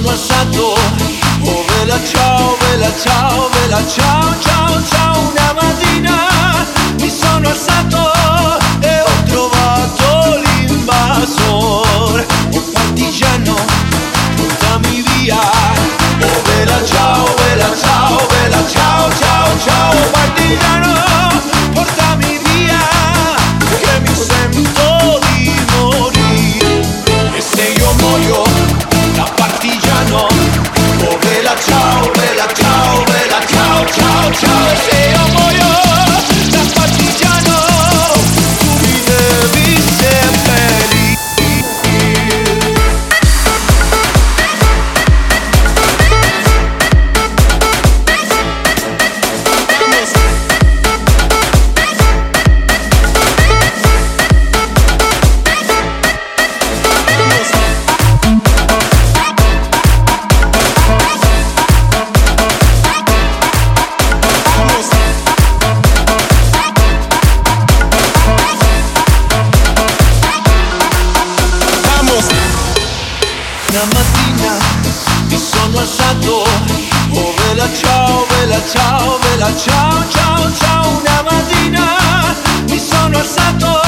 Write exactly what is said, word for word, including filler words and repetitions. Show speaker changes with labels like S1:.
S1: sono alzato, oh vela ciao, vela ciao, vela ciao, ciao, ciao. Una mattina mi sono alzato e ho trovato l'invasor. Oh partigiano, portami via. Oh vela ciao, vela ciao, vela ciao, ciao, ciao. Oh partigiano, portami via, che mi sento di morire. E se io muoio da partigiano, oh vela ciao, vela ciao, vela ciao, ciao, ciao. E se io muoio da partigiano, tu mi devi seppellire. Una mattina mi sono alzato, oh vela ciao, vela ciao, vela ciao, ciao, ciao. Una mattina mi sono alzato